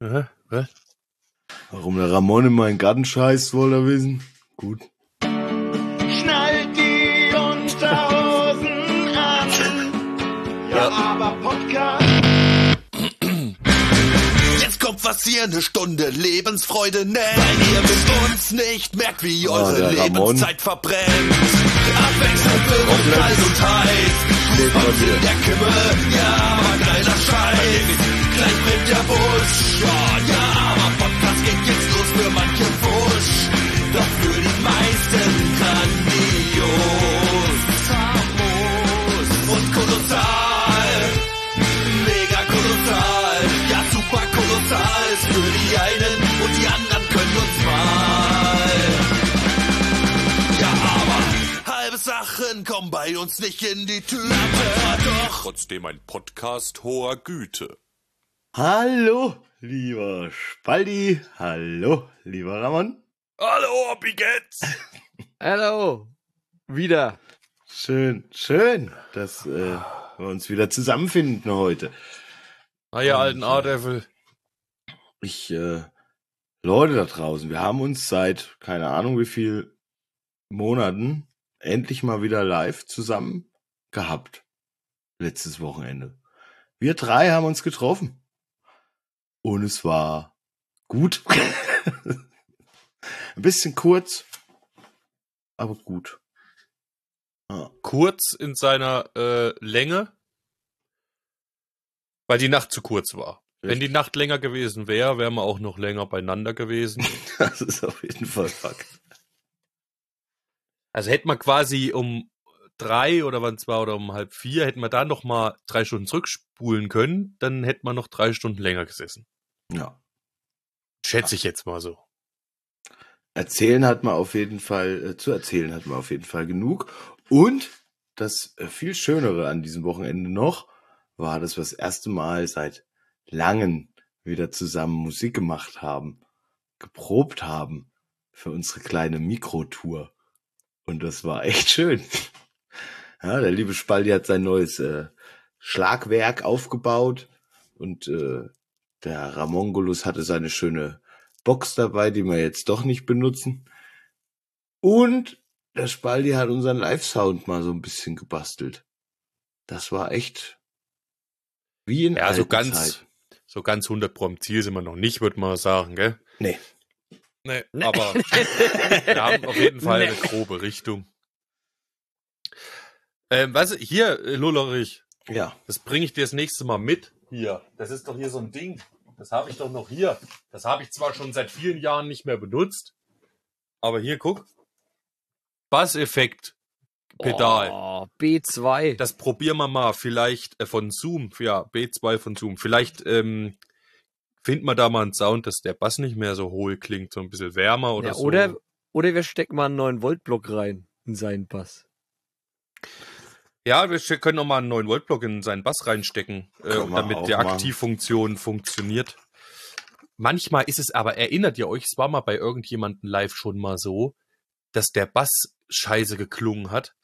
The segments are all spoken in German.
Was? Warum der Ramon in meinen Garten scheißt, wollt ihr wissen? Gut. Schnallt die Unterhosen an. Ja, aber Podcast. Jetzt kommt was ihr eine Stunde Lebensfreude nennt. Weil ihr mit uns nicht merkt, wie eure Lebenszeit verbrennt. Abwechselnd wird kalt und heiß. Was in der Kimme, ja, aber geiler Scheiß. Gleich brennt der Busch, ja, aber Podcast geht jetzt los für manche Busch. Doch für die meisten grandios, famos und kolossal. Mega kolossal, ja super kolossal. Ist für die einen und die anderen können uns mal. Ja, aber halbe Sachen kommen bei uns nicht in die Tüte. Doch trotzdem ein Podcast hoher Güte. Hallo, lieber Spaldi. Hallo, lieber Ramon. Hallo, wie geht's? Hallo. Wieder. Schön, dass wir uns wieder zusammenfinden heute. Ihr alten Artefel. Leute da draußen, wir haben uns seit keine Ahnung wie viel Monaten endlich mal wieder live zusammen gehabt. Letztes Wochenende. Wir drei haben uns getroffen. Und es war gut. Ein bisschen kurz, aber gut. Ja. Kurz in seiner Länge, weil die Nacht zu kurz war. Richtig. Wenn die Nacht länger gewesen wäre, wären wir auch noch länger beieinander gewesen. Das ist auf jeden Fall Fakt. Also hätten wir quasi um 3 oder wann es war oder um 3:30, hätten wir da noch mal 3 Stunden zurückspulen können, dann hätten wir noch 3 Stunden länger gesessen. Ja. Schätze ich jetzt mal so. Zu erzählen hat man auf jeden Fall genug. Und das viel Schönere an diesem Wochenende noch war, dass wir das erste Mal seit langem wieder zusammen Musik gemacht haben, geprobt haben für unsere kleine Mikrotour. Und das war echt schön. Ja, der liebe Spaldi hat sein neues Schlagwerk aufgebaut und der Ramongolus hatte seine schöne Box dabei, die wir jetzt doch nicht benutzen. Und der Spaldi hat unseren Live-Sound mal so ein bisschen gebastelt. Das war echt wie in alten Zeiten. So ganz 100 Pro am Ziel sind wir noch nicht, würde man sagen, gell? Nee. Nee, aber wir haben auf jeden Fall eine grobe Richtung. Hier, Lullerich, Ja. das bringe ich dir das nächste Mal mit. Hier, das ist doch hier so ein Ding. Das habe ich doch noch hier. Das habe ich zwar schon seit vielen Jahren nicht mehr benutzt, aber hier, guck. Basseffekt. Pedal. Oh, B2. Das probieren wir mal vielleicht von Zoom. Ja, B2 von Zoom. Vielleicht finden wir da mal einen Sound, dass der Bass nicht mehr so hohl klingt, so ein bisschen wärmer oder Ja, so. oder wir stecken mal einen 9-Volt-Block rein in seinen Bass. Ja, wir können noch mal einen 9-Volt-Block in seinen Bass reinstecken, damit die machen. Aktivfunktion funktioniert. Manchmal ist es aber, erinnert ihr euch, es war mal bei irgendjemandem live schon mal so, dass der Bass scheiße geklungen hat.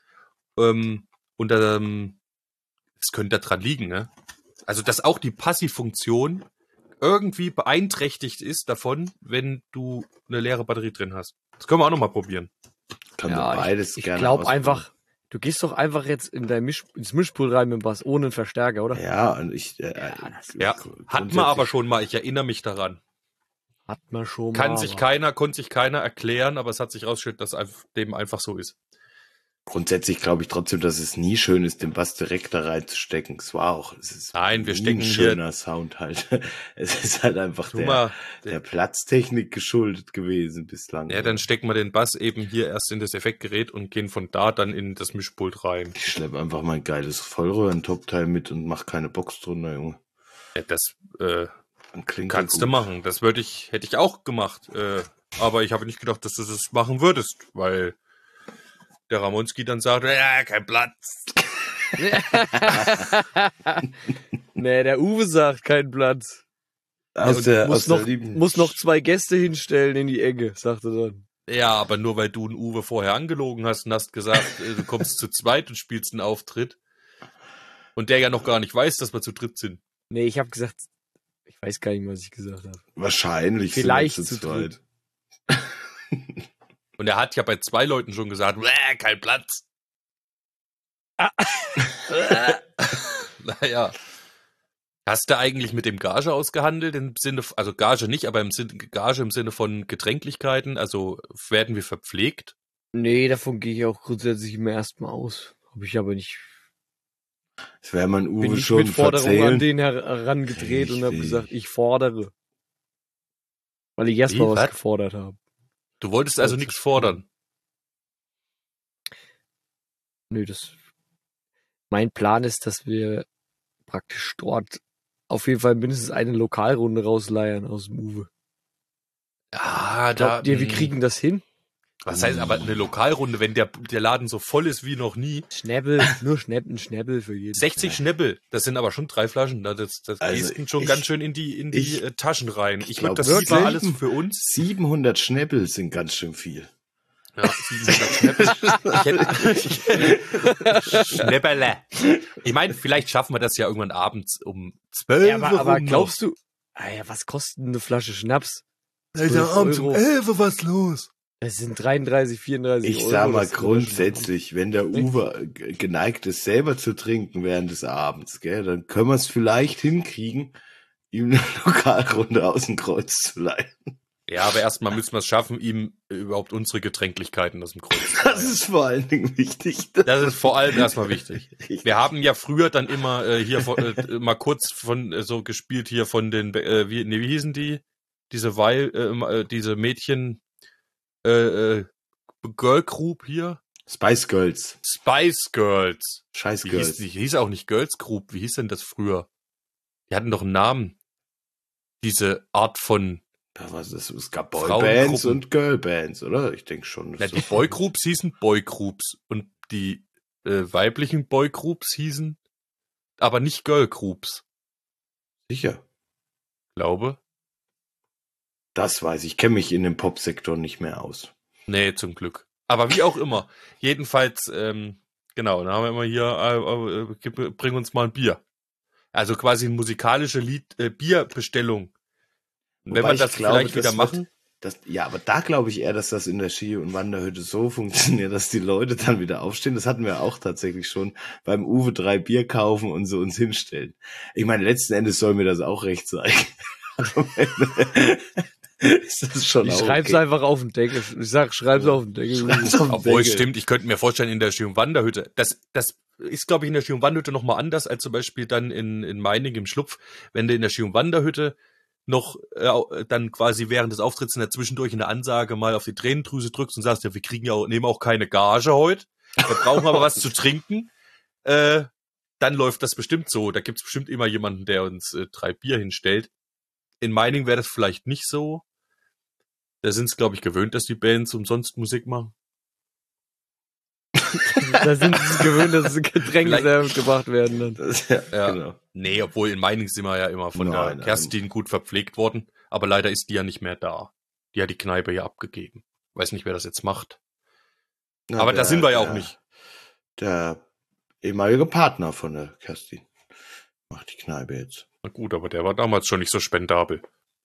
Es könnte daran liegen, ne? Also, dass auch die Passivfunktion irgendwie beeinträchtigt ist davon, wenn du eine leere Batterie drin hast. Das können wir auch noch mal probieren. Kann man beides Ich gerne glaube ausprobieren. einfach, du gehst doch einfach jetzt in dein ins Mischpult rein mit dem Bass, ohne einen Verstärker, oder? Ja, und Ja, hatten wir aber schon mal, ich erinnere mich daran. Hat man schon Konnte mal. sich keiner erklären, aber es hat sich rausgestellt, dass dem einfach so ist. Grundsätzlich glaube ich trotzdem, dass es nie schön ist, den Bass direkt da reinzustecken. Es ist Nein, wir nie stecken ein hier- schöner Sound halt. Es ist halt einfach der Platztechnik geschuldet gewesen bislang. Ja, dann stecken wir den Bass eben hier erst in das Effektgerät und gehen von da dann in das Mischpult rein. Ich schleppe einfach mein geiles Vollröhren-Topteil mit und mach keine Box drunter, Junge. Ja, das Dann klingt kannst das du gut. machen. Das hätte ich auch gemacht. Aber ich habe nicht gedacht, dass du das machen würdest, weil der Ramonski dann sagt, ja, kein Platz. Nee, der Uwe sagt, kein Platz. Aus der lieben Muss noch 2 Gäste hinstellen in die Ecke, sagt er dann. Ja, aber nur weil du einen Uwe vorher angelogen hast und hast gesagt, du kommst zu zweit und spielst einen Auftritt. Und der ja noch gar nicht weiß, dass wir zu dritt sind. Nee, ich habe gesagt, Ich weiß gar nicht, was ich gesagt habe. Wahrscheinlich Vielleicht sind wir zu dritt. Und er hat ja bei 2 Leuten schon gesagt, kein Platz. Naja. Hast du eigentlich mit dem Gage ausgehandelt? Im Sinne, also Gage nicht, aber Gage im Sinne von Getränklichkeiten? Also werden wir verpflegt? Nee, davon gehe ich auch grundsätzlich immer erstmal aus. Habe ich aber nicht. Das wäre man Bin Uwe nicht schon mit Forderungen an verzählen. den herangedreht und habe Richtig. gesagt, ich fordere. Weil ich erstmal Wie? was Was? gefordert habe. Du wolltest also nichts fordern. Nö, mein Plan ist, dass wir praktisch dort auf jeden Fall mindestens eine Lokalrunde rausleiern aus dem Uwe. Ah, Glaubt ihr, wir kriegen das hin? Was heißt aber eine Lokalrunde, wenn der Laden so voll ist wie noch nie? Schnäppel, nur ein Schnäppel für jeden. 60 Schnäppel, das sind aber schon 3 Flaschen. Das Also ist schon ganz schön in die Taschen rein. Ich würde glaub, das lieber wirklich? alles für uns. 700 Schnäppel sind ganz schön viel. Ja, 700 Schnäppel. Schnäpperle. Ich meine, vielleicht schaffen wir das ja irgendwann abends um 12 Ja, aber rum glaubst du, was kostet eine Flasche Schnaps? Alter, abends um 11 was los? Das sind 33, 34 Ich Euro. sag mal das ist grundsätzlich, wenn der Uwe geneigt ist, selber zu trinken während des Abends, gell, dann können wir es vielleicht hinkriegen, ihm eine Lokalrunde aus dem Kreuz zu leihen. Ja, aber erstmal müssen wir es schaffen, ihm überhaupt unsere Getränklichkeiten aus dem Kreuz zu Das leihen. ist vor allen Dingen wichtig. Das ist vor allem erstmal wichtig. Wir haben ja früher dann immer hier mal kurz von so gespielt hier von den wie hießen die? Diese Mädchen Girl Group hier? Spice Girls. Spice Girls. Scheiß Die Girls. hieß auch nicht Girls Group. Wie hieß denn das früher? Die hatten doch einen Namen. Diese Art von Ja, was ist, es gab Frauengruppen. Boybands und Girlbands, oder? Ich denke schon. Na, die Boygroups hießen Boygroups und die weiblichen Boygroups hießen aber nicht Girlgroups. Sicher. Glaube. Das weiß ich. Ich kenne mich in dem Popsektor nicht mehr aus. Nee, zum Glück. Aber wie auch immer. Jedenfalls, genau, dann haben wir immer hier, bring uns mal ein Bier. Also quasi eine musikalische Bierbestellung. Und wenn Wobei wir das ich glaube, vielleicht wieder das machen. Ja, aber da glaube ich eher, dass das in der Ski- und Wanderhütte so funktioniert, dass die Leute dann wieder aufstehen. Das hatten wir auch tatsächlich schon beim Uwe 3 Bier kaufen und so uns hinstellen. Ich meine, letzten Endes soll mir das auch recht sein. Ist das schon Ich auch schreib's okay. einfach auf den Deckel. Ich sag, schreib's auf den Deckel. Schreib's auf den Obwohl, Deckel. stimmt, ich könnte mir vorstellen, in der Ski- und Wanderhütte, das ist, glaube ich, in der Ski- und Wanderhütte nochmal anders als zum Beispiel dann in Meiningen im Schlupf, wenn du in der Ski- und Wanderhütte noch dann quasi während des Auftritts in der Zwischendurch in der Ansage mal auf die Tränendrüse drückst und sagst, ja, wir kriegen ja auch, nehmen auch keine Gage heute, wir brauchen aber was zu trinken, dann läuft das bestimmt so. Da gibt's bestimmt immer jemanden, der uns 3 Bier hinstellt. In Meiningen wäre das vielleicht nicht so. Da sind es, glaube ich, gewöhnt, dass die Bands umsonst Musik machen. Da sind sie es gewöhnt, dass Getränke Vielleicht- selber gebracht werden. Dann. Ja. Genau. Nee, obwohl in Meiningen sind wir ja immer von der Nein. Kerstin gut verpflegt worden. Aber leider ist die ja nicht mehr da. Die hat die Kneipe ja abgegeben. Weiß nicht, wer das jetzt macht. Na, Aber da sind wir ja auch nicht. Der ehemalige Partner von der Kerstin macht die Kneipe jetzt. Na gut, aber der war damals schon nicht so spendabel.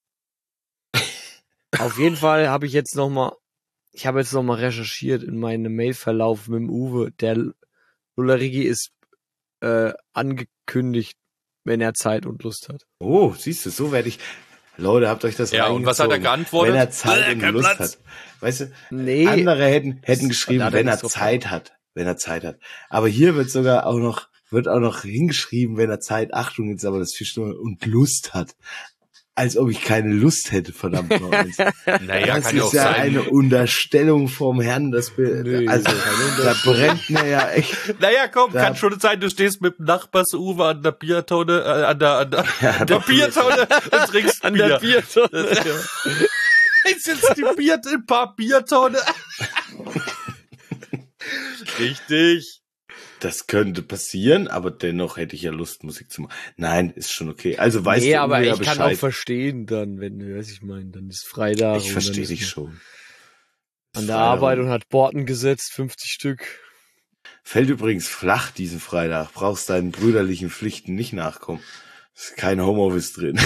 Auf jeden Fall habe ich jetzt nochmal recherchiert in meinem Mailverlauf mit dem Uwe. Der Lullerigi ist angekündigt, wenn er Zeit und Lust hat. Oh, siehst du, so werde ich. Leute, habt euch das Ja, und was hat er reingezogen. geantwortet? Wenn er Zeit und Kein Lust Platz. hat. Weißt du, Nee. andere hätten Da geschrieben, hat wenn er nichts drauf Zeit hat. Wenn er Zeit hat. Aber hier wird sogar auch noch hingeschrieben, wenn er Zeit, Achtung, jetzt aber das Fischnummer und Lust hat. Als ob ich keine Lust hätte, verdammt nochmal. Naja, Das kann ja auch ist ja sein. eine Unterstellung vom Herrn, Nee, also, da brennt mir ja echt. Naja, komm, Da- kann schon sein, du stehst mit dem Nachbars-Uwe an der Biertonne, an der Biertonne und trinkst An Bier. der Biertonne. Jetzt sitzt die ein paar Biertonne. Richtig. Das könnte passieren, aber dennoch hätte ich ja Lust, Musik zu machen. Nein, ist schon okay. Also weißt Nee, du aber ja ich kann auch Bescheid. verstehen dann, wenn du, weiß ich meine, dann ist Freitag. Ich und verstehe dann ist dich man schon. An der Arbeit und hat Borten gesetzt, 50 Stück. Fällt übrigens flach diesen Freitag. Brauchst deinen brüderlichen Pflichten nicht nachkommen. Ist kein Homeoffice drin.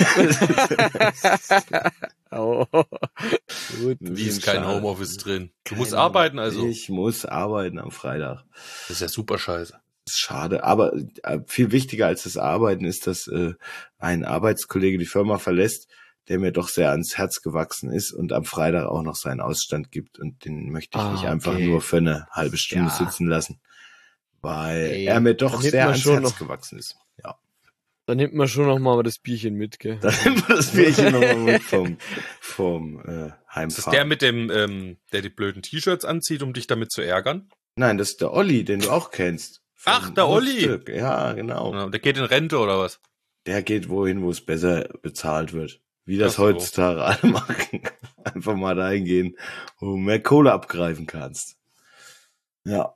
Oh. Gut. Wie ist kein schade. Homeoffice drin? Du musst arbeiten, also. Ich muss arbeiten am Freitag. Das ist ja super scheiße. Das ist schade, aber viel wichtiger als das Arbeiten ist, dass ein Arbeitskollege die Firma verlässt, der mir doch sehr ans Herz gewachsen ist und am Freitag auch noch seinen Ausstand gibt und den möchte ich nicht einfach nur für eine halbe Stunde sitzen lassen, weil er mir doch sehr ans Herz gewachsen ist. Ja. Dann nimmt man schon noch mal das Bierchen mit, gell? Dann nimmt man das Bierchen nochmal mit vom Heimfahren. Ist das der mit dem, der die blöden T-Shirts anzieht, um dich damit zu ärgern? Nein, das ist der Olli, den du auch kennst. Ach, der Olli! Ja, genau. Ja, der geht in Rente oder was? Der geht wohin, wo es besser bezahlt wird. Wie das Ach so. heutzutage alle machen. Einfach mal dahin gehen, wo du mehr Kohle abgreifen kannst. Ja.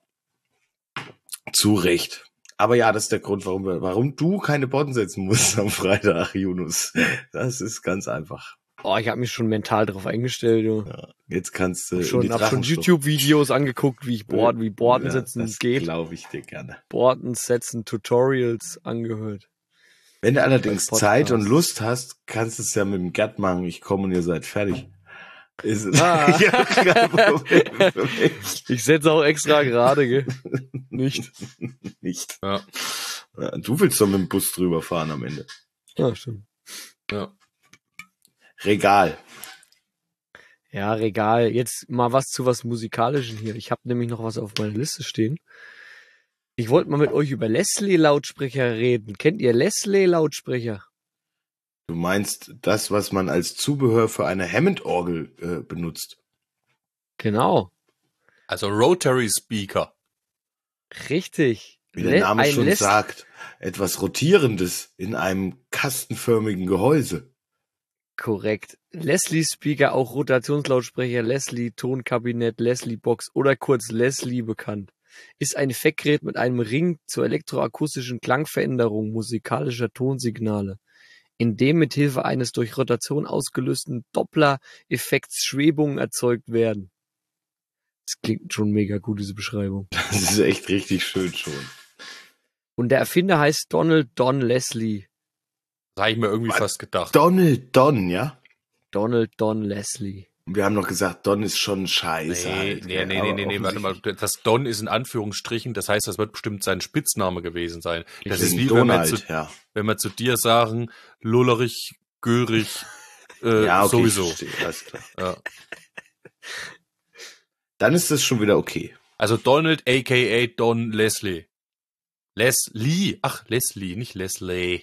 Zu Recht. Aber ja, das ist der Grund, warum du keine Botten setzen musst am Freitag, Yunus. Das ist ganz einfach. Oh, ich habe mich schon mental drauf eingestellt. Du. Ja, jetzt kannst du Hab schon Drachenschlucht. YouTube-Videos angeguckt, wie Borden setzen das geht. glaube ich dir gerne. Borden setzen, Tutorials angehört. Wenn du allerdings Podcast. Zeit und Lust hast, kannst du es ja mit dem Gerd machen. Ich komme und ihr seid fertig. Ist Ah. ja kein Problem für mich. Ich setze auch extra gerade, gell? Nicht. Nicht. Ja. Ja, du willst doch mit dem Bus drüber fahren am Ende. Ja, stimmt. Ja. Regal. Ja, Regal. Jetzt mal was zu was Musikalischem hier. Ich habe nämlich noch was auf meiner Liste stehen. Ich wollte mal mit euch über Leslie-Lautsprecher reden. Kennt ihr Leslie-Lautsprecher? Du meinst das, was man als Zubehör für eine Hammond-Orgel benutzt. Genau. Also Rotary Speaker. Richtig. Wie der Name schon sagt, etwas Rotierendes in einem kastenförmigen Gehäuse. Korrekt. Leslie Speaker, auch Rotationslautsprecher, Leslie Tonkabinett, Leslie Box oder kurz Leslie bekannt, ist ein Effektgerät mit einem Ring zur elektroakustischen Klangveränderung musikalischer Tonsignale, in dem mit Hilfe eines durch Rotation ausgelösten Doppler-Effekts Schwebungen erzeugt werden. Das klingt schon mega gut, diese Beschreibung. Das ist echt richtig schön schon. Und der Erfinder heißt Donald Don Leslie. Das habe ich mir irgendwie fast gedacht. Donald Don, ja? Donald Don Leslie. Und wir haben noch gesagt, Don ist schon scheiße. Nee, warte mal. Das Don ist in Anführungsstrichen, das heißt, das wird bestimmt sein Spitzname gewesen sein. Das ist wie Donald, wenn wir zu dir sagen, Lullerich, Görig, ja, okay, sowieso. Verstehe, alles klar. Ja. Dann ist das schon wieder okay. Also Donald, a.k.a. Don Leslie. Leslie. Ach, Leslie, nicht Leslie.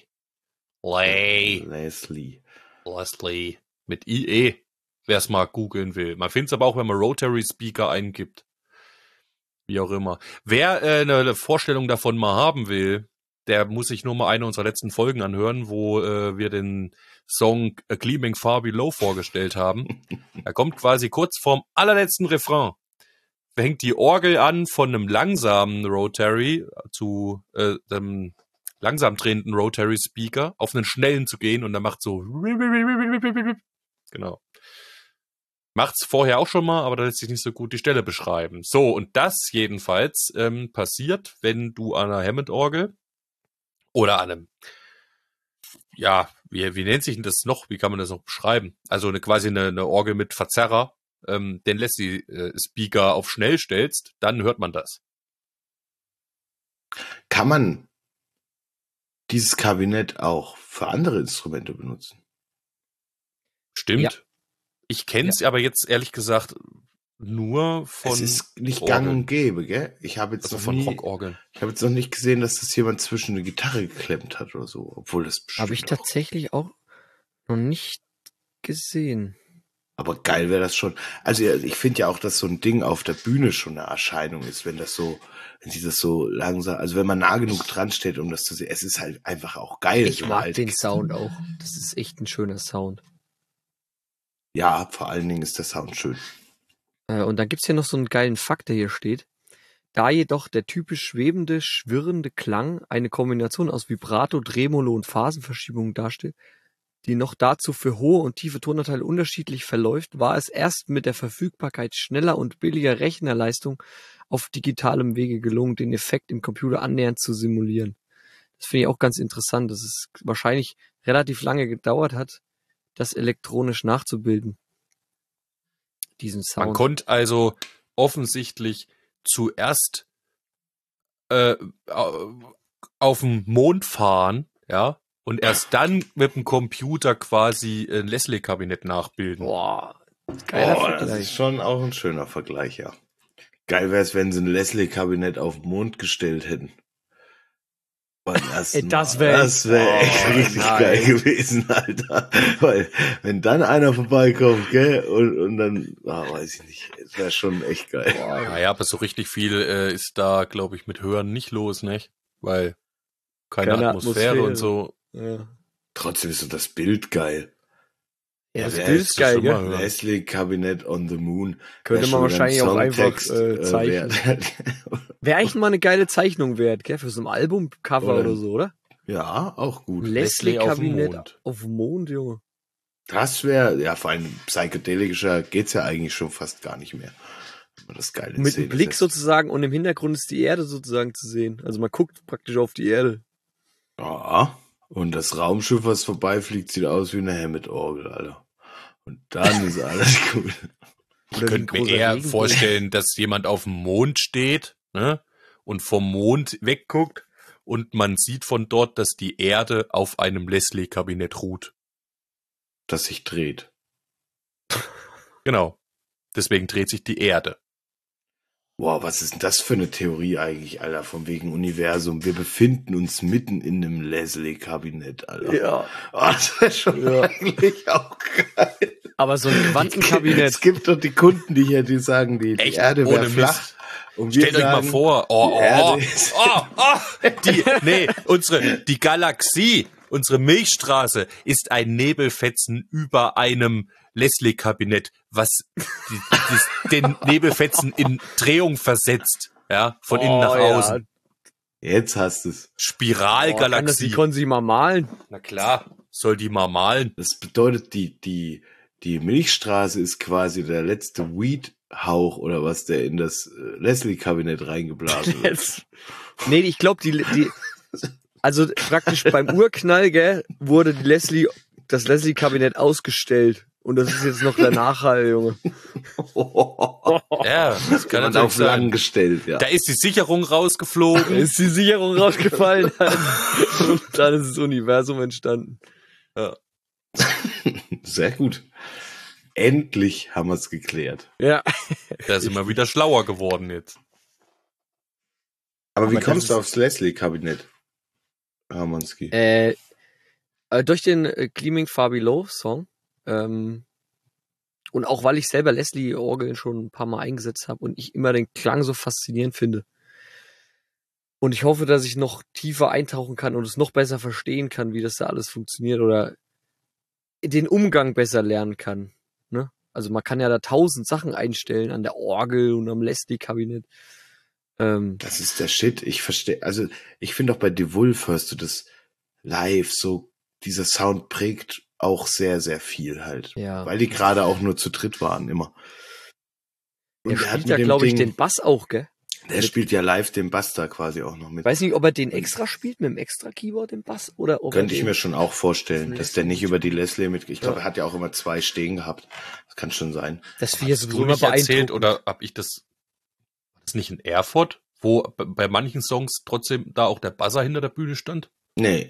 Leslie. Mit IE, wer es mal googeln will. Man findet es aber auch, wenn man Rotary Speaker eingibt. Wie auch immer. Wer eine Vorstellung davon mal haben will, der muss sich nur mal eine unserer letzten Folgen anhören, wo wir den Song A Gleaming Far Below vorgestellt haben. Er kommt quasi kurz vorm allerletzten Refrain. Fängt die Orgel an von einem langsamen Rotary zu dem langsam drehenden Rotary Speaker auf einen schnellen zu gehen und dann macht so genau. Macht's vorher auch schon mal, aber da lässt sich nicht so gut die Stelle beschreiben. So, und das jedenfalls passiert, wenn du an einer Hammond-Orgel oder an einem, ja, wie nennt sich denn das noch? Wie kann man das noch beschreiben? Also quasi eine Orgel mit Verzerrer, den Leslie-Speaker auf schnell stellst, dann hört man das. Kann man dieses Kabinett auch für andere Instrumente benutzen? Stimmt. Ja. Ich kenne es aber jetzt ehrlich gesagt nur von Es ist nicht Orgeln. gang und gäbe, gell? Ich habe jetzt, Also noch von Rockorgeln. ich habe jetzt noch nicht gesehen, dass das jemand zwischen eine Gitarre geklemmt hat oder so, obwohl das bestimmt Habe ich auch. tatsächlich auch noch nicht gesehen. Aber geil wäre das schon. Also ich finde ja auch, dass so ein Ding auf der Bühne schon eine Erscheinung ist, wenn sie das so langsam, also wenn man nah genug dran steht, um das zu sehen. Es ist halt einfach auch geil. Ich so mag halt. den Sound auch. Das ist echt ein schöner Sound. Ja, vor allen Dingen ist der Sound schön. Und dann gibt's hier noch so einen geilen Fakt, der hier steht. Da jedoch der typisch schwebende, schwirrende Klang eine Kombination aus Vibrato, Tremolo und Phasenverschiebung darstellt, die noch dazu für hohe und tiefe Tonanteile unterschiedlich verläuft, war es erst mit der Verfügbarkeit schneller und billiger Rechnerleistung auf digitalem Wege gelungen, den Effekt im Computer annähernd zu simulieren. Das finde ich auch ganz interessant, dass es wahrscheinlich relativ lange gedauert hat, das elektronisch nachzubilden. Diesen Sound. Man konnte also offensichtlich zuerst auf dem Mond fahren, ja, und erst dann mit dem Computer quasi ein Leslie-Kabinett nachbilden. Boah, das ist schon auch ein schöner Vergleich, ja. Geil wäre es, wenn sie ein Leslie-Kabinett auf den Mond gestellt hätten. Das wäre echt richtig geil gewesen, Alter. Weil, wenn dann einer vorbeikommt, gell, und dann, weiß ich nicht, das wäre schon echt geil. Naja, aber so richtig viel ist da, glaube ich, mit Hören nicht los, nicht? Weil keine Atmosphäre und so. Ja. Trotzdem ist so das Bild geil. Ja, das Bild ist geil, gell? Leslie Kabinett on the Moon. Könnte man wahrscheinlich auch einfach zeichnen. Wäre eigentlich mal eine geile Zeichnung wert, gell? Für so ein Albumcover oder so, oder? Ja, auch gut. Leslie Kabinett auf dem Mond, Junge. Das wäre, ja, vor allem psychedelischer geht's ja eigentlich schon fast gar nicht mehr. Das geile Mit dem Blick sozusagen und im Hintergrund ist die Erde sozusagen zu sehen. Also man guckt praktisch auf die Erde. Ja, und das Raumschiff, was vorbeifliegt, sieht aus wie eine Hammond-Orgel, Alter. Und dann ist alles gut. Ich könnte mir eher vorstellen, dass jemand auf dem Mond steht, ne, und vom Mond wegguckt und man sieht von dort, dass die Erde auf einem Leslie-Kabinett ruht. Das sich dreht. Genau. Deswegen dreht sich die Erde. Wow, was ist denn das für eine Theorie eigentlich, Alter, von wegen Universum? Wir befinden uns mitten in einem Leslie-Kabinett, Alter. Ja. Das wäre schon eigentlich auch geil. Aber so ein Quantenkabinett. Es gibt doch die Kunden, die sagen, die Erde wäre flach. Und stellt euch mal vor, die Galaxie, unsere Milchstraße ist ein Nebelfetzen über einem Leslie-Kabinett, was den Nebelfetzen in Drehung versetzt, ja, von innen nach außen. Jetzt hast du es. Spiralgalaxie. Die konnten sie mal malen. Na klar, soll die mal malen. Das bedeutet, die Milchstraße ist quasi der letzte Weed-Hauch oder was, der in das Leslie-Kabinett reingeblasen wird. Nee, ich glaube, also praktisch beim Urknall, gell, wurde das Leslie-Kabinett ausgestellt. Und das ist jetzt noch der Nachhall, Junge. Ja, das kann man auf lang gestellt, ja. Da ist die Sicherung rausgeflogen. Da ist die Sicherung rausgefallen. Und dann ist das Universum entstanden. Ja. Sehr gut. Endlich haben wir es geklärt. Ja. Da sind wir wieder schlauer geworden jetzt. Aber wie kommst du aufs Leslie-Kabinett, Ramonski? Durch den Gleaming Far Below Song. Und auch weil ich selber Leslie-Orgeln schon ein paar Mal eingesetzt habe und ich immer den Klang so faszinierend finde. Und ich hoffe, dass ich noch tiefer eintauchen kann und es noch besser verstehen kann, wie das da alles funktioniert oder den Umgang besser lernen kann. Ne? Also man kann ja da 1000 Sachen einstellen an der Orgel und am Leslie-Kabinett. Das ist der Shit. Ich verstehe, also ich finde auch bei The Wolf hörst du das live so, dieser Sound prägt auch sehr, sehr viel halt. Ja. Weil die gerade auch nur zu dritt waren, immer. Und der spielt ja, glaube ich, den Bass auch, gell? Der spielt ja live den Bass da quasi auch noch mit. Weiß nicht, ob er den extra spielt, mit dem extra Keyboard, den Bass, oder ob Könnte ich mir schon auch vorstellen, dass der nicht über die Leslie mit, ich glaube, er hat ja auch immer 2 stehen gehabt. Das kann schon sein. Das wäre sowieso nicht erzählt, oder hab ich das nicht in Erfurt, wo bei manchen Songs trotzdem da auch der Buzzer hinter der Bühne stand? Nee,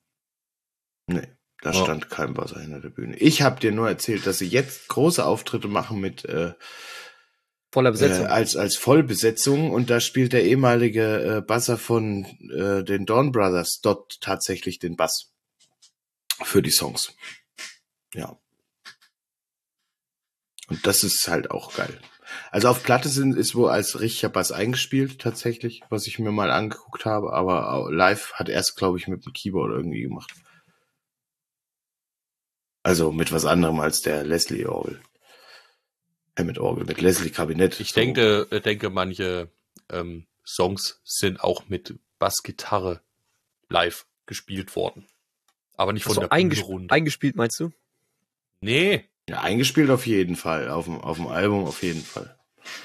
da stand kein Buzzer hinter der Bühne. Ich habe dir nur erzählt, dass sie jetzt große Auftritte machen mit voller Besetzung. Als Vollbesetzung, und da spielt der ehemalige Buzzer von den Dawn Brothers dort tatsächlich den Bass für die Songs. Ja. Und das ist halt auch geil. Also auf Platte ist wohl als richtiger Bass eingespielt tatsächlich, was ich mir mal angeguckt habe, aber live hat er es, glaube ich, mit dem Keyboard irgendwie gemacht. Also mit was anderem als der Leslie-Orgel. Hammond-Orgel, mit Leslie-Kabinett. Ich denke, manche Songs sind auch mit Bassgitarre live gespielt worden. Aber nicht von der Bühne runter. Eingespielt, meinst du? Nee. Ja, eingespielt auf jeden Fall. Auf dem Album auf jeden Fall.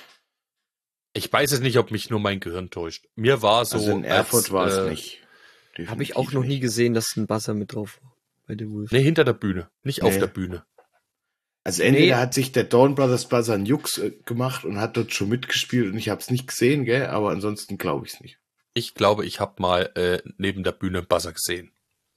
Ich weiß es nicht, ob mich nur mein Gehirn täuscht. Mir war so. Also in Erfurt war es nicht. Habe ich auch noch nie gesehen, dass ein Buzzer mit drauf war bei The Wolf. Nee, hinter der Bühne, nicht auf der Bühne. Also entweder hat sich der Dawn Brothers Buzzer einen Jux gemacht und hat dort schon mitgespielt und ich habe es nicht gesehen, gell? Aber ansonsten glaube ich es nicht. Ich glaube, ich habe mal neben der Bühne einen Buzzer gesehen.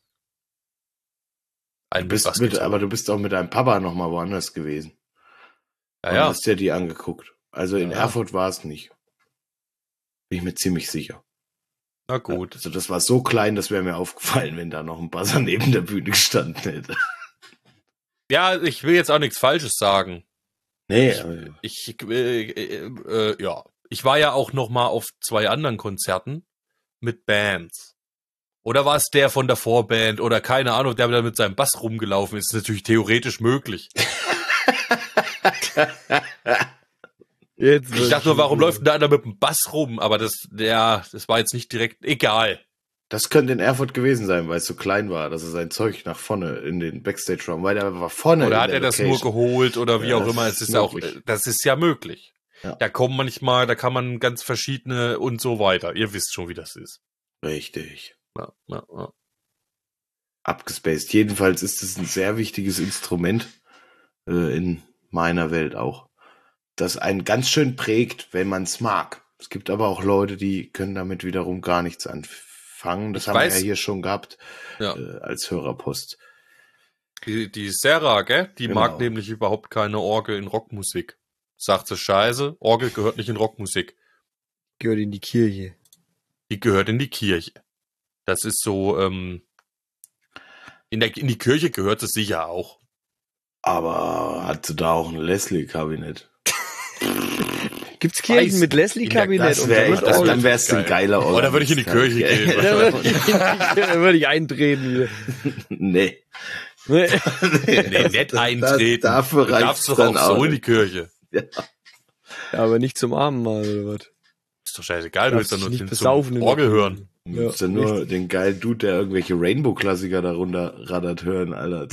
Aber du bist auch mit deinem Papa noch mal woanders gewesen. Ja, und ja. hast dir die angeguckt. Also in Erfurt war es nicht. Bin ich mir ziemlich sicher. Na gut. Also das war so klein, das wäre mir aufgefallen, wenn da noch ein Buzzer neben der Bühne gestanden hätte. Ja, ich will jetzt auch nichts Falsches sagen. Nee. Ich war ja auch noch mal auf 2 anderen Konzerten mit Bands. Oder war es der von der Vorband oder keine Ahnung, der da mit seinem Bass rumgelaufen ist? Ist natürlich theoretisch möglich. Ich dachte nur, warum läuft denn da einer mit dem Bass rum? Aber das war jetzt nicht direkt egal. Das könnte in Erfurt gewesen sein, weil es so klein war, dass er sein Zeug nach vorne in den Backstage-Raum, weil der war vorne. Oder hat er das nur geholt oder wie auch immer. Es ist auch, möglich. das ist ja möglich. Ja. Da kann man ganz verschiedene und so weiter. Ihr wisst schon, wie das ist. Richtig. Ja. Abgespaced. Jedenfalls ist es ein sehr wichtiges Instrument in meiner Welt auch, das einen ganz schön prägt, wenn man es mag. Es gibt aber auch Leute, die können damit wiederum gar nichts anfangen. Das haben wir ja hier schon gehabt als Hörerpost. Die Sarah, gell? Die Genau. mag nämlich überhaupt keine Orgel in Rockmusik. Sagt sie, scheiße, Orgel gehört nicht in Rockmusik. Gehört in die Kirche. Die gehört in die Kirche. Das ist so, in die Kirche gehört es sicher auch. Aber hat sie da auch ein Leslie-Kabinett? Gibt's Kirchen mit Leslie-Kabinett? Dann wär's ein geiler Ort. Oder würde ich in die Kirche gehen? Da würde ich eintreten wieder. Nee. Nee, nicht eintreten. Dafür du darfst doch auch so in die Kirche. Ja. Ja, aber nicht zum Abendmahl oder was? Ist doch scheißegal, du willst doch nur zum Orgel hören. Du musst ja nur den geilen Dude, der irgendwelche Rainbow-Klassiker darunter raddert, hören, Alter.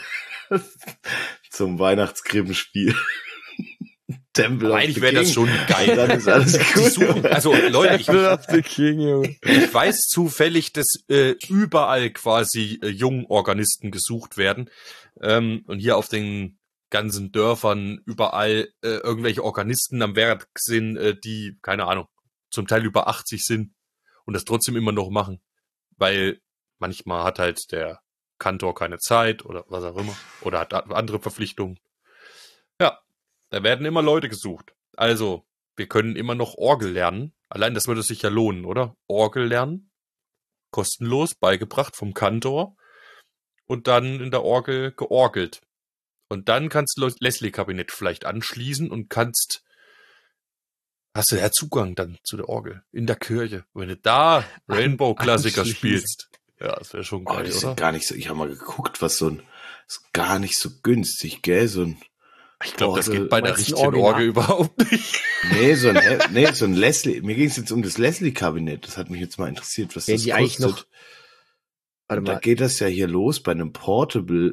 Zum Weihnachtskrippenspiel. Tempel eigentlich wäre das schon geil. Dann ist alles gut. Also Leute, ich ich weiß zufällig, dass überall quasi Jungorganisten gesucht werden. Und hier auf den ganzen Dörfern überall irgendwelche Organisten am Werk sind, die, keine Ahnung, zum Teil über 80 sind und das trotzdem immer noch machen. Weil manchmal hat halt der Kantor keine Zeit oder was auch immer. Oder hat andere Verpflichtungen. Ja, da werden immer Leute gesucht. Also, wir können immer noch Orgel lernen. Allein das würde sich ja lohnen, oder? Orgel lernen. Kostenlos, beigebracht vom Kantor. Und dann in der Orgel georgelt. Und dann kannst du Leslie-Kabinett vielleicht anschließen und hast du ja Zugang dann zu der Orgel in der Kirche. Wenn du da Rainbow-Klassiker spielst. Ja, das wäre schon geil, die oder? sind gar nicht so, ich habe mal geguckt, ist gar nicht so günstig, gell? Ich glaube, das geht bei der richtigen Orgel überhaupt nicht. Nee, so ein Leslie, mir ging es jetzt um das Leslie-Kabinett, das hat mich jetzt mal interessiert, was das kostet. Noch, da geht das ja hier los bei einem Portable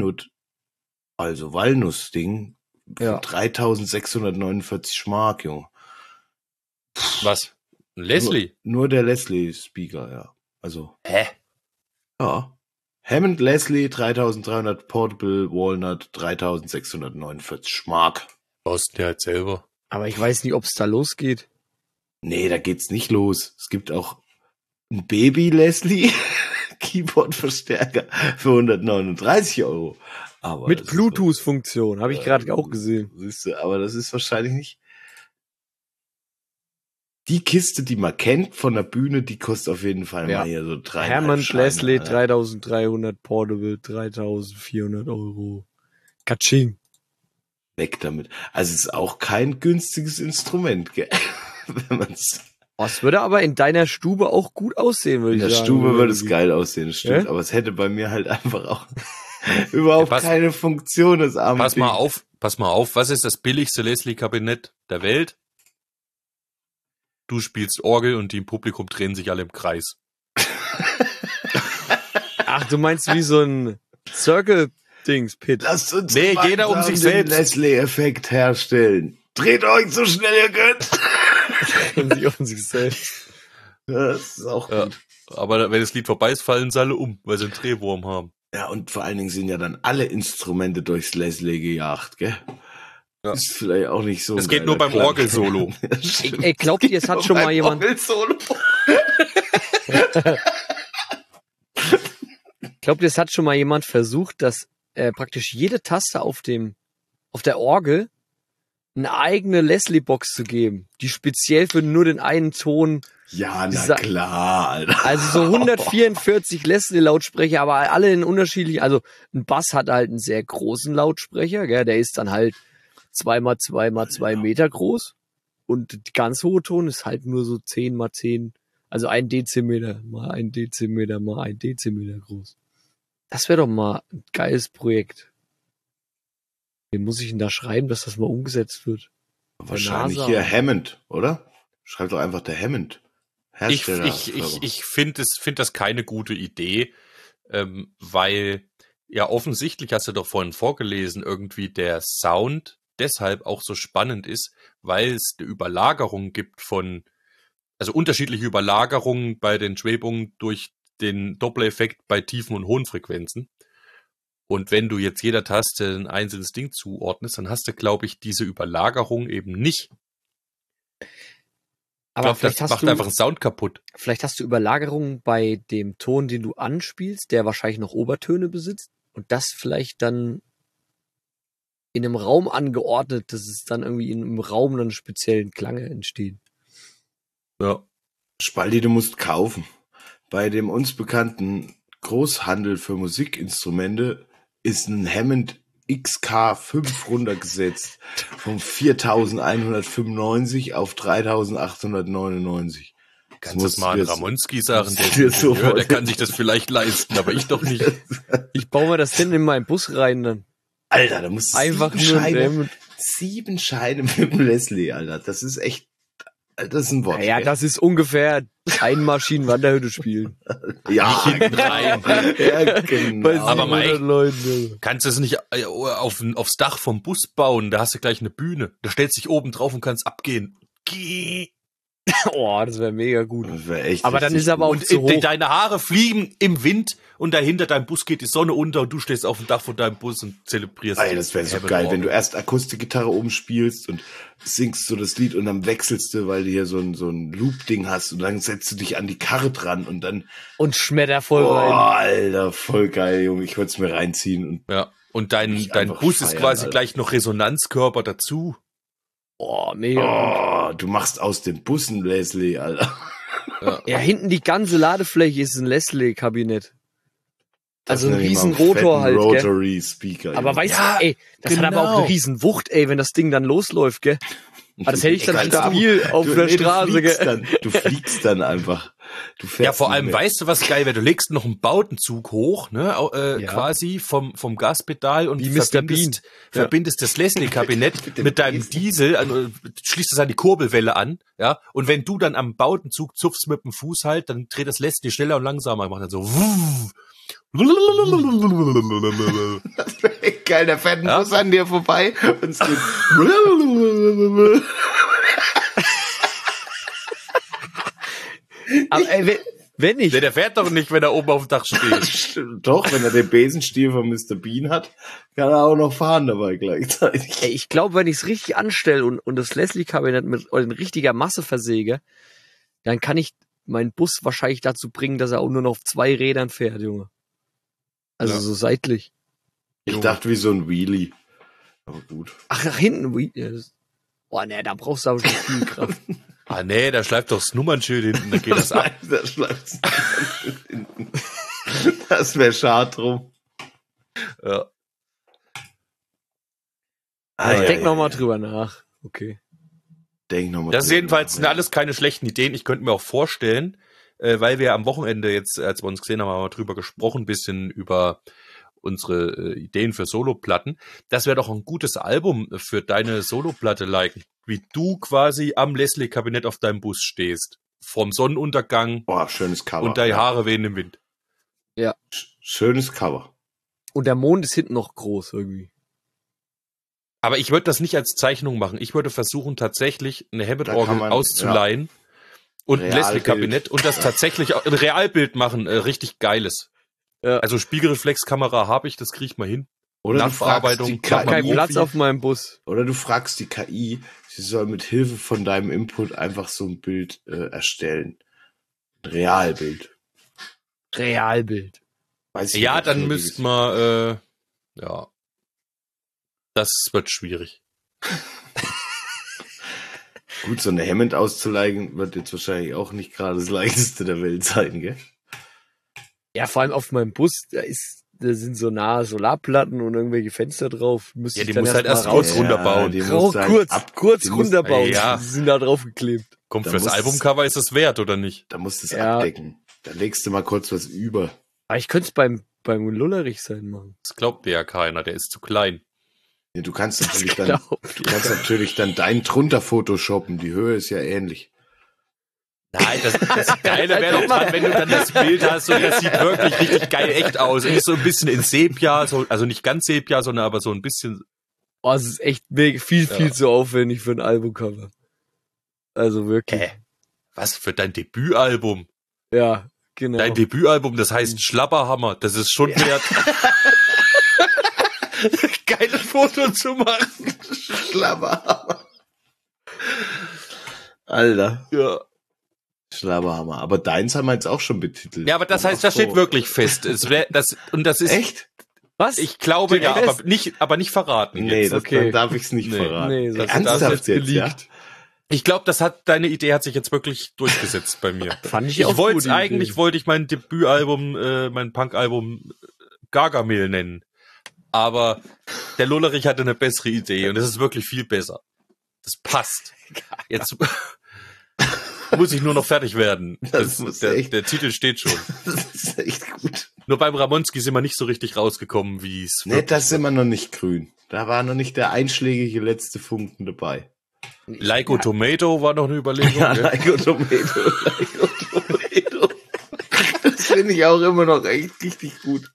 Walnuss-Ding, für 3.649 Mark, Junge. Was? Ein Leslie? Nur der Leslie-Speaker, ja. Also. Hä? Ja. Hammond Leslie 3.300 Portable Walnut 3.649 Mark. Baust du halt selber. Aber ich weiß nicht, ob es da losgeht. Nee, da geht's nicht los. Es gibt auch ein Baby Leslie Keyboard-Verstärker für 139 €. Aber mit Bluetooth-Funktion, habe ich gerade auch gesehen. Siehst du, aber das ist wahrscheinlich nicht die Kiste, die man kennt von der Bühne, die kostet auf jeden Fall mal hier so 3,5 Hammond Leslie 3.300 Portable 3.400 €. Katsching. Weg damit. Also es ist auch kein günstiges Instrument, gell? Wenn man's. Es würde aber in deiner Stube auch gut aussehen, würde ich sagen. In der Stube würde es geil aussehen, das stimmt. Ja? Aber es hätte bei mir halt einfach auch überhaupt keine Funktion, das arme Pass mal auf, was ist das billigste Leslie-Kabinett der Welt? Du spielst Orgel und die im Publikum drehen sich alle im Kreis. Ach, du meinst wie so ein Circle-Dings-Pit. Lasst uns jeder um sich selbst den Leslie-Effekt herstellen. Dreht euch so schnell ihr könnt. Und sich um sich selbst. Das ist auch gut. Aber wenn das Lied vorbei ist, fallen sie alle um, weil sie einen Drehwurm haben. Ja, und vor allen Dingen sind ja dann alle Instrumente durchs Leslie gejagt, gell? Ja. Ist vielleicht auch nicht so. Das geht nur beim Klang. Orgelsolo. Ey, glaubt ihr, es hat schon mal jemand... Glaubt ihr, es hat schon mal jemand versucht, dass praktisch jede Taste auf der Orgel eine eigene Leslie-Box zu geben, die speziell für nur den einen Ton... Ja, na klar, Alter. Also so 144 Leslie-Lautsprecher, aber alle in unterschiedlichen... Also ein Bass hat halt einen sehr großen Lautsprecher, gell? Der ist dann halt 2x2x2 Meter groß. Und die ganz hohe Ton ist halt nur so 10x10, also 1 Dezimeter mal 1 Dezimeter mal 1 Dezimeter groß. Das wäre doch mal ein geiles Projekt. Wie muss ich denn da schreiben, dass das mal umgesetzt wird? Wahrscheinlich hier Hammond, oder? Schreib doch einfach der Hammond. Ich finde das keine gute Idee, weil ja offensichtlich, hast du doch vorhin vorgelesen, irgendwie der Sound deshalb auch so spannend ist, weil es eine Überlagerung gibt also unterschiedliche Überlagerungen bei den Schwebungen durch den Doppler-Effekt bei tiefen und hohen Frequenzen. Und wenn du jetzt jeder Taste ein einzelnes Ding zuordnest, dann hast du, glaube ich, diese Überlagerung eben nicht. Aber ich glaube, das macht einfach einen Sound kaputt. Vielleicht hast du Überlagerungen bei dem Ton, den du anspielst, der wahrscheinlich noch Obertöne besitzt und das vielleicht dann in einem Raum angeordnet, dass es dann irgendwie in einem Raum dann speziellen Klange entstehen. Ja. Spaldi, du musst kaufen. Bei dem uns bekannten Großhandel für Musikinstrumente ist ein Hammond XK5 runtergesetzt von 4.195 auf 3.899. Kannst du das mal an Ramonski sagen, der kann sich das vielleicht leisten, aber ich doch nicht. Ich baue mir das hin in meinen Bus rein dann. Alter, da musst du einfach nur 7 Scheine mit dem Leslie, Alter. Das ist echt, das ist ein Wort. Ja, das ist ungefähr ein Maschinenwanderhütte spielen. Ja, rein. Ja, genau. Aber mal echt, Leuten. kannst du es nicht aufs Dach vom Bus bauen, da hast du gleich eine Bühne. Da stellst du dich oben drauf und kannst abgehen. Oh, das wäre mega gut. Das wär echt aber dann ist aber auch zu hoch. Deine Haare fliegen im Wind und dahinter deinem Bus geht die Sonne unter und du stehst auf dem Dach von deinem Bus und zelebrierst. Ey, das wäre so geil, wenn du erst Akustikgitarre oben spielst und singst so das Lied und dann wechselst du, weil du hier so ein Loop-Ding hast und dann setzt du dich an die Karre dran und dann... Und schmetter voll rein. Oh, Alter, voll geil, Junge. Ich wollte es mir reinziehen. Und dein Bus ist quasi Alter. Gleich noch Resonanzkörper dazu. Oh, mega. Oh, du machst aus dem Bus ein Leslie, Alter. Ja, hinten die ganze Ladefläche ist ein Leslie-Kabinett. Also ein riesen Rotor halt, Rotary gell? Speaker. Aber weißt du, ey, das hat aber auch eine riesen Wucht, ey, wenn das Ding dann losläuft, gell? Aber das hätte ich dann stabil auf der Straße, gell? Du fliegst dann einfach. Du fährst ja, vor allem, weißt du, was geil wäre? Du legst noch einen Bautenzug hoch, ne, quasi vom Gaspedal und verbindest das Leslie-Kabinett mit deinem Diesel, also, schließt es an die Kurbelwelle an, ja, und wenn du dann am Bautenzug zupfst mit dem Fuß halt, dann dreht das Leslie schneller und langsamer, macht dann so, geil, der fährt ein Bus an dir vorbei und es geht. Aber ey, wenn nicht. Der fährt doch nicht, wenn er oben auf dem Dach steht. Doch, wenn er den Besenstiel von Mr. Bean hat, kann er auch noch fahren dabei gleichzeitig. Ey, ich glaube, wenn ich es richtig anstelle und das Leslie-Kabinett mit in richtiger Masse versäge, dann kann ich meinen Bus wahrscheinlich dazu bringen, dass er auch nur noch auf 2 Rädern fährt, Junge. Also so seitlich. Ich dachte wie so ein Wheelie. Aber gut. Ach, nach hinten. Boah, ne, da brauchst du aber schon viel Kraft. Ah, nee, da schleift doch das Nummernschild hinten, da geht das ab. Da schleift's hinten. Das wäre schade drum. Ja. Ich denk noch mal drüber nach. Okay. Denk noch mal. Das ist jedenfalls sind alles keine schlechten Ideen. Ich könnte mir auch vorstellen, weil wir am Wochenende jetzt, als wir uns gesehen haben, haben wir drüber gesprochen, ein bisschen über unsere Ideen für Soloplatten. Das wäre doch ein gutes Album für deine Soloplatte, liken. Wie du quasi am Leslie-Kabinett auf deinem Bus stehst. Vom Sonnenuntergang. Boah, schönes Cover. Und deine Haare wehen im Wind. Ja. Schönes Cover. Und der Mond ist hinten noch groß irgendwie. Aber ich würde das nicht als Zeichnung machen. Ich würde versuchen, tatsächlich eine Hammond-Orgel auszuleihen Und ein Leslie-Kabinett und das tatsächlich auch ein Realbild machen, richtig geiles. Ja. Also Spiegelreflexkamera habe ich, das kriege ich mal hin. Oder du Nachbearbeitung, fragst die Ich habe keinen KI, Platz auf meinem Bus. oder du fragst die KI, sie soll mit Hilfe von deinem Input einfach so ein Bild erstellen. Ein Realbild. Realbild. Weiß ich Ja, nicht, dann so müssten wir, ja, das wird schwierig. Gut, so eine Hemd auszuleihen wird jetzt wahrscheinlich auch nicht gerade das leichteste der Welt sein, gell? Ja, vor allem auf meinem Bus, da sind so nahe Solarplatten und irgendwelche Fenster drauf. Ja, die muss halt erst kurz runterbauen. die musst du halt Kurz die musst- runterbauen. Ja. Die sind da drauf geklebt. Kommt Da fürs muss- Albumcover ist es wert, oder nicht? Da musst du es Ja. abdecken. Da legst du mal kurz was über. Aber ich könnte es beim Lullerich sein machen. Das glaubt dir ja keiner, der ist zu klein. Ja, du kannst Das natürlich dann, glaubt du kannst natürlich dann deinen drunter photoshoppen. Die Höhe ist ja ähnlich. Nein, das Geile wäre doch dran, wenn du dann das Bild hast und das sieht wirklich richtig geil echt aus. Und ist so ein bisschen in Sepia, also nicht ganz Sepia, sondern aber so ein bisschen. Oh, es ist echt viel zu aufwendig für ein Albumcover. Also wirklich. Was für dein Debütalbum? Ja, genau. Dein Debütalbum, das heißt Schlapperhammer. Das ist schon wert. Geile Foto zu machen. Schlabberhammer. Alter. Ja. Schlabberhammer. Aber deins haben wir jetzt auch schon betitelt. Ja, aber das heißt, das steht wirklich fest. Das ist. Echt? Was? Ich glaube, Steht ja, fest? aber nicht verraten. Nee, Jetzt. das, Okay. dann darf ich es nicht Nee. verraten. Nee, das- Ernsthaft jetzt, ja? Ich glaube, deine Idee hat sich jetzt wirklich durchgesetzt bei mir. Fand ich Ich auch wollte gut, die eigentlich, Idee. wollte ich mein Debütalbum, mein Punk-Album Gargamel nennen. Aber der Lullerich hatte eine bessere Idee und es ist wirklich viel besser. Das passt. Jetzt muss ich nur noch fertig werden. Das muss echt. Der Titel steht schon. Das ist echt gut. Nur beim Ramonski sind wir nicht so richtig rausgekommen, wie es Nee, das sind wir noch nicht grün. Da war noch nicht der einschlägige letzte Funken dabei. Lyco Tomato war noch eine Überlegung. Ja, gell? Lyco Tomato. Das finde ich auch immer noch echt richtig gut.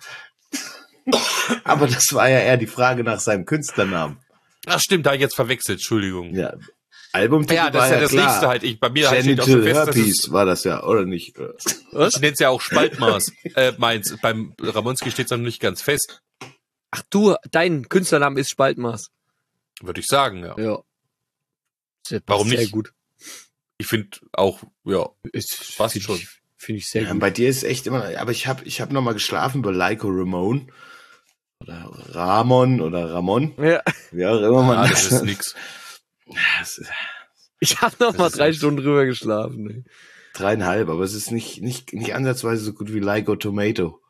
Aber das war ja eher die Frage nach seinem Künstlernamen. Ach stimmt, da hab ich jetzt verwechselt, Entschuldigung. Ja, Albumtitel Ja, das war ist ja das klar. nächste halt. Bei mir steht auch so Genital fest, dass es, Herpes war das ja, oder nicht? ich nenne es ja auch Spaltmaß. Meins. Beim Ramonski steht es noch nicht ganz fest, Ach du, dein Künstlername ist Spaltmaß. würde ich sagen, ja. Ja. Das Warum passt nicht? Sehr gut. Ich finde auch, ja, Ist, passt find schon. Finde ich sehr Ja, gut. bei dir ist echt immer, aber ich hab noch mal geschlafen bei Lyco Ramone. Oder Ramon oder Ramon. Ja. Wie auch immer man Ah, das ist nix. Das ist Ich habe noch Das mal ist 3 echt- Stunden drüber geschlafen. Ey. 3,5, aber es ist nicht ansatzweise so gut wie Lyco Tomato.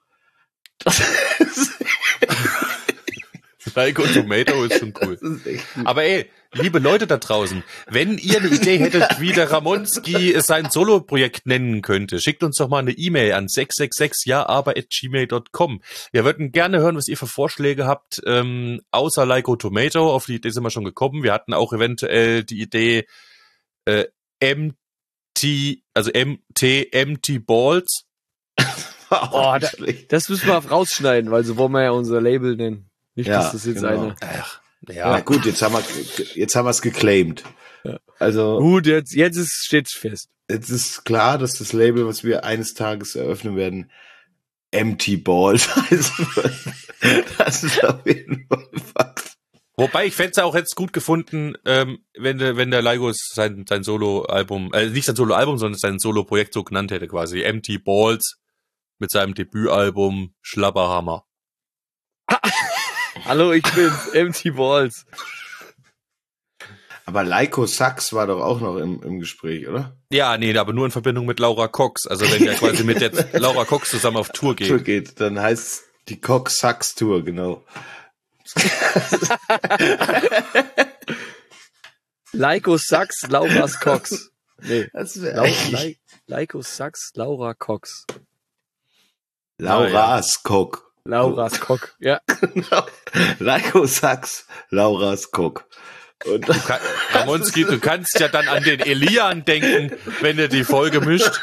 Lyco Tomato ist schon cool. Das ist echt gut. Aber ey, liebe Leute da draußen, wenn ihr eine Idee hättet, wie der Ramonski sein Solo-Projekt nennen könnte, schickt uns doch mal eine E-Mail an 666jaaber@gmail.com. Wir würden gerne hören, was ihr für Vorschläge habt, außer Lyco Tomato, auf die Idee sind wir schon gekommen. Wir hatten auch eventuell die Idee MT Balls. Oh, da- schlecht. Das müssen wir rausschneiden, weil so wollen wir ja unser Label nennen. Nicht, Ja, dass das jetzt genau. eine... Ach, Na ja, gut, jetzt haben wir es geclaimed. Ja. Also, Gut, steht's fest. jetzt ist klar, dass das Label, was wir eines Tages eröffnen werden, Empty Balls heißen wird. Das ist auf jeden Fall ein Fakt. wobei ich fände es auch jetzt gut gefunden, wenn der Lyco sein Solo-Album, nicht sein Solo-Album, sondern sein Solo-Projekt so genannt hätte quasi. Empty Balls mit seinem Debütalbum Schlabberhammer. Hallo, ich bin's, Empty Balls. Aber Lyco Sax war doch auch noch im Gespräch, oder? Ja, nee, aber nur in Verbindung mit Laura Cox. Also wenn er quasi mit der Laura Cox zusammen auf Tour Tour geht. geht, dann heißt die Cox Sax Tour, genau. Lyco Sax, Laura's Cox. Nee. Das wäre Lyco Sax, Laura Cox. Laura's Cock. Laura's Cock, ja. Lyco Sax, Laura's Cock. Und Ramonski, du kannst ja dann an den Elian denken, wenn er die Folge mischt.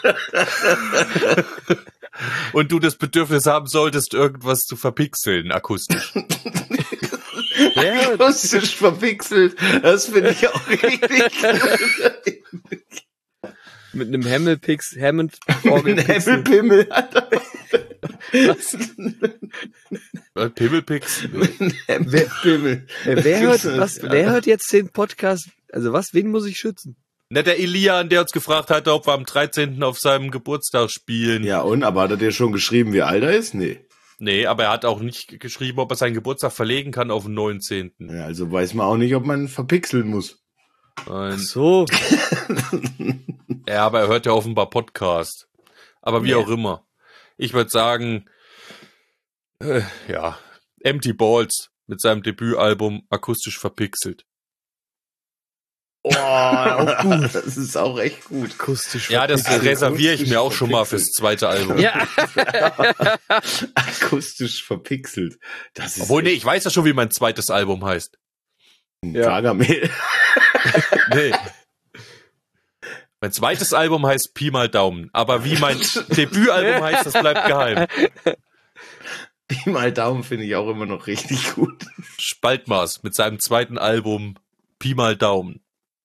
Und du das Bedürfnis haben solltest, irgendwas zu verpixeln, akustisch. Ja, akustisch verpixelt, das finde ich auch richtig. Mit einem Hammond-Orgel. Hemmelpimmel. Was? Pimmelpix? Hemmelpimmel. Wer hört jetzt den Podcast? Also wen muss ich schützen? Na, der Elian, der uns gefragt hat, ob wir am 13. auf seinem Geburtstag spielen. Ja, aber hat er dir schon geschrieben, wie alt er ist? Nee. Nee, aber er hat auch nicht geschrieben, ob er seinen Geburtstag verlegen kann auf den 19. Ja, also weiß man auch nicht, ob man verpixeln muss. Nein. Ach so. Ja, aber er hört ja offenbar Podcast. Aber wie auch immer. Ich würde sagen, Empty Balls mit seinem Debütalbum akustisch verpixelt. Oh, auch gut. Das ist auch echt gut. Akustisch. Ja, das Also reserviere ich mir auch akustisch schon mal verpixelt. fürs zweite Album. Ja. Akustisch verpixelt. Das ist Obwohl, nee, ich weiß ja schon, wie mein zweites Album heißt. ein Ja. Gargamel. Nee. Mein zweites Album heißt Pi mal Daumen. Aber wie mein Debütalbum heißt, das bleibt geheim. Pi mal Daumen finde ich auch immer noch richtig gut. Spaltmaß mit seinem zweiten Album Pi mal Daumen.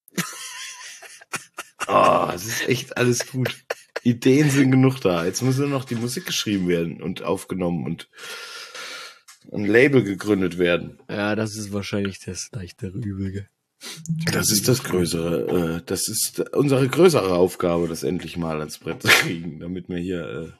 Oh, es ist echt alles gut. Ideen sind genug da. Jetzt muss nur noch die Musik geschrieben werden und aufgenommen und ein Label gegründet werden. Ja, das ist wahrscheinlich das leichtere Übel. Gell? Das ist das Größere. Das ist unsere größere Aufgabe, das endlich mal ans Brett zu kriegen, damit wir hier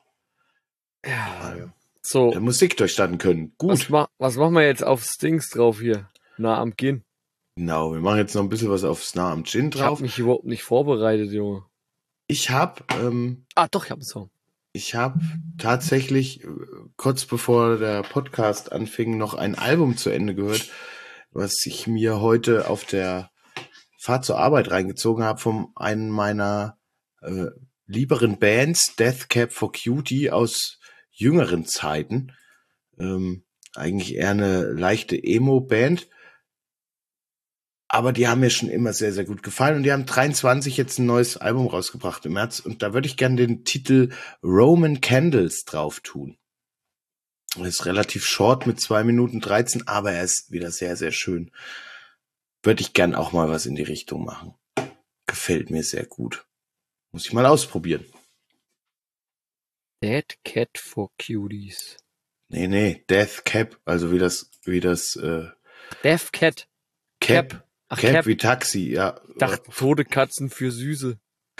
So, der Musik durchstarten können. Gut. was machen wir jetzt auf Stings drauf hier? Na, am Gin. Genau, wir machen jetzt noch ein bisschen was aufs Nah am Gin Ich habe drauf. mich überhaupt nicht vorbereitet, Junge. Ich habe Doch, ich habe einen Song. tatsächlich kurz bevor der Podcast anfing noch ein Album zu Ende gehört, was ich mir heute auf der Fahrt zur Arbeit reingezogen habe von einem meiner lieberen Bands, Death Cab for Cutie aus jüngeren Zeiten. Eigentlich eher eine leichte Emo-Band. Aber die haben mir schon immer sehr, sehr gut gefallen. Und die haben 23 jetzt ein neues Album rausgebracht im März. Und da würde ich gerne den Titel Roman Candles drauf tun. Er ist relativ short mit 2 Minuten 13, aber er ist wieder sehr, sehr schön. Würde ich gern auch mal was in die Richtung machen. Gefällt mir sehr gut. Muss ich mal ausprobieren. Dead Cat for Cuties. Nee, Death Cab, also wie das Death Cat. Cab. Ach, Cab Cap. wie Taxi, ja. Dachte, tote Katzen für Süße.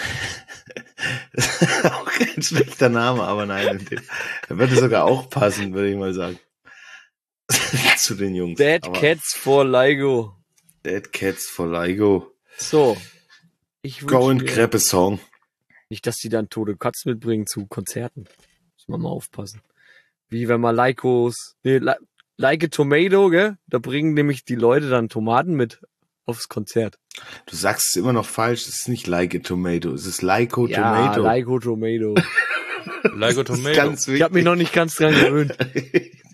Auch kein schlechter Name, aber nein, der würde sogar auch passen, würde ich mal sagen. Zu den Jungs. Dead Aber Cats for Ligo. Dead Cats for Ligo. So. Ich Go wünsche and mir grab a song. nicht, dass die dann tote Katzen mitbringen zu Konzerten. Muss man mal aufpassen. Wie wenn man Like a Tomato, gell? Da bringen nämlich die Leute dann Tomaten mit aufs Konzert. Du sagst es immer noch falsch, es ist nicht like a tomato, es ist like a Ja, tomato. Like a Tomato. Like a Das ist Tomato. ganz Ich habe mich noch nicht ganz dran gewöhnt. wichtig.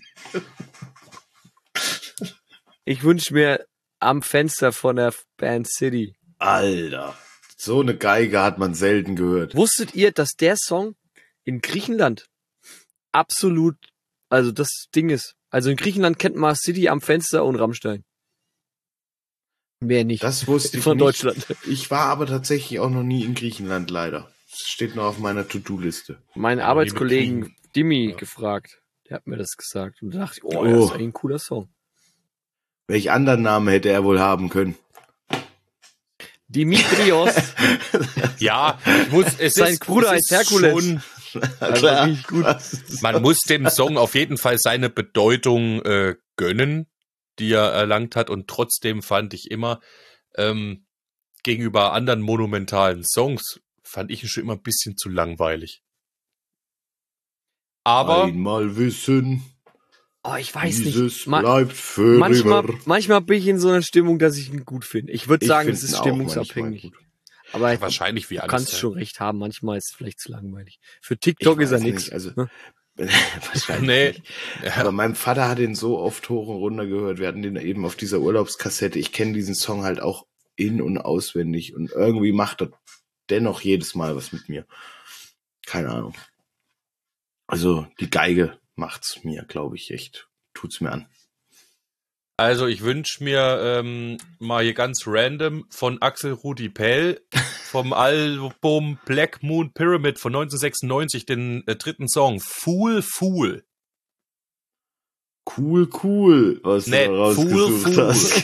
Ich wünsche mir am Fenster von der Band City. Alter, so eine Geige hat man selten gehört. Wusstet ihr, dass der Song in Griechenland absolut, also das Ding ist, also in Griechenland kennt man City am Fenster und Rammstein. Mehr nicht. Das wusste ich von nicht. Deutschland. Ich war aber tatsächlich auch noch nie in Griechenland, leider. Das steht noch auf meiner To-Do-Liste. Meinen Arbeitskollegen Dimi gefragt. Der hat mir das gesagt. Und da dachte ich, oh, das ist eigentlich ein cooler Song. Welch anderen Namen hätte er wohl haben können? Dimitrios. Ja, Sein Bruder heißt Herkules. Schon, Also richtig gut. man muss dem Song auf jeden Fall seine Bedeutung gönnen, die er erlangt hat. Und trotzdem fand ich immer, gegenüber anderen monumentalen Songs, fand ich ihn schon immer ein bisschen zu langweilig. Aber Einmal wissen, Oh, ich weiß dieses nicht. bleibt für Manchmal bin ich in so einer Stimmung, dass ich ihn gut finde. Ich würde sagen, es ist auch stimmungsabhängig. manchmal gut. Aber wahrscheinlich wie du alles. kannst ja. schon recht haben. Manchmal ist es vielleicht zu langweilig. Für TikTok Ich ist er weiß nix. nicht, also- ne? Wahrscheinlich Nee. nicht. Aber mein Vater hat den so oft hoch und runter gehört. Wir hatten den eben auf dieser Urlaubskassette. Ich kenne diesen Song halt auch in- und auswendig. Und irgendwie macht er dennoch jedes Mal was mit mir. Keine Ahnung. Also die Geige macht's mir, glaube ich, echt. Tut's mir an. Also ich wünsche mir mal hier ganz random von Axel Rudi Pell vom Album Black Moon Pyramid von 1996 den dritten Song Fool Fool. Cool, was du da rausgesucht hast.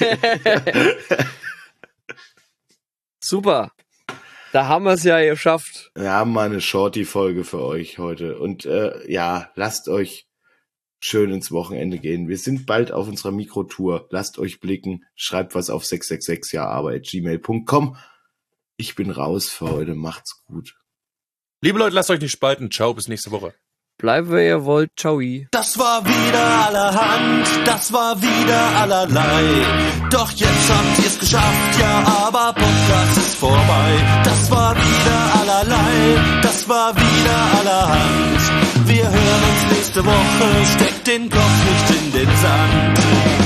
Super. Da haben wir es ja geschafft. Wir haben mal eine Shorty-Folge für euch heute. Und ja, lasst euch schön ins Wochenende gehen. Wir sind bald auf unserer Mikrotour. Lasst euch blicken. Schreibt was auf 666jahre@gmail.com. Ich bin raus für heute. Macht's gut. Liebe Leute, lasst euch nicht spalten. Ciao, bis nächste Woche. Bleibt, wer ihr wollt. Ciao. Das war wieder allerhand, das war wieder allerlei. Doch jetzt habt ihr's geschafft, ja, aber Podcast ist vorbei. Das war wieder allerlei, das war wieder allerhand. Wir hören uns nächste Woche, steckt den Kopf nicht in den Sand.